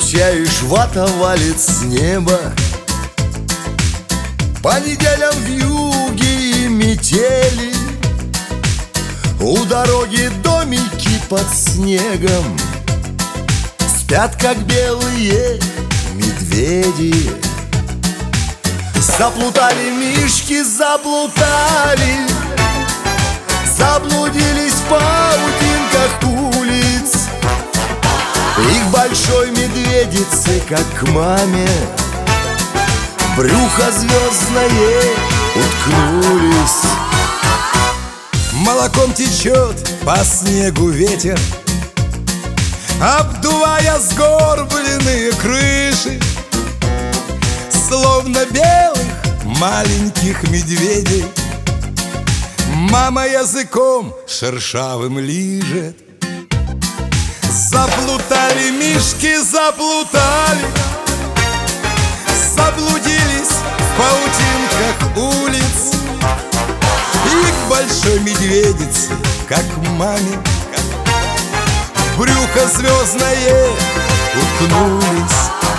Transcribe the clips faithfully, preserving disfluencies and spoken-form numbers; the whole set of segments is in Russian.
Скучаешь, вата валит с неба. По неделям вьюги и метели, у дороги домики под снегом, спят, как белые медведи. Заплутали мишки, заплутали, заблудились в паутинках улиц. Их большой медведицы, как к маме, в брюхо звездное уткнулись. Молоком течет по снегу ветер, обдувая сгорбленные крыши, словно белых маленьких медведей. Мама языком шершавым лижет. Заплутали мишки, заплутали, заблудились в паутинках улиц. И к большой медведице, как маме, в брюхо звездное уткнулись.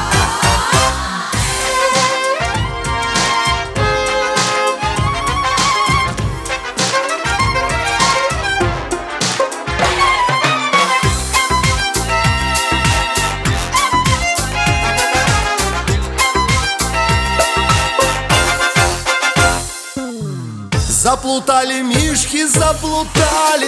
Заплутали мишки, заплутали,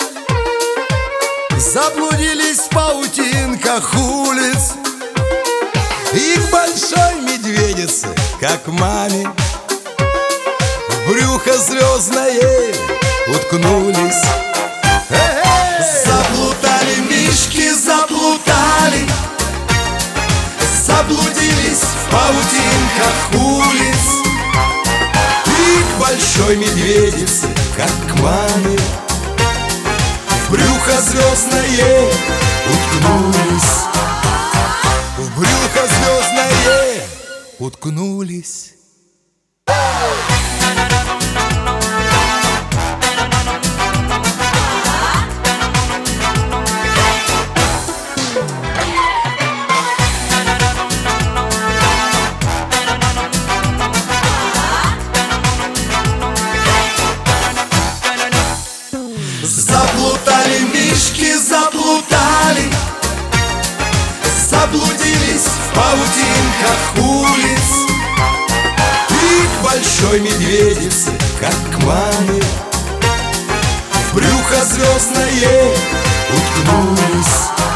заблудились в паутинках улиц. И к большой медведице, как маме, в брюхо звездное уткнулись. Заплутали мишки, заплутали, заблудились в паутинках улиц. И к большой медведице, как к маме, в брюхо звездное уткнулись. В брюхо звездное уткнулись. Заплутали мишки, заплутали, заблудились в паутинках улиц. И к большой медведице, как к маме, в брюхо звездное уткнулись.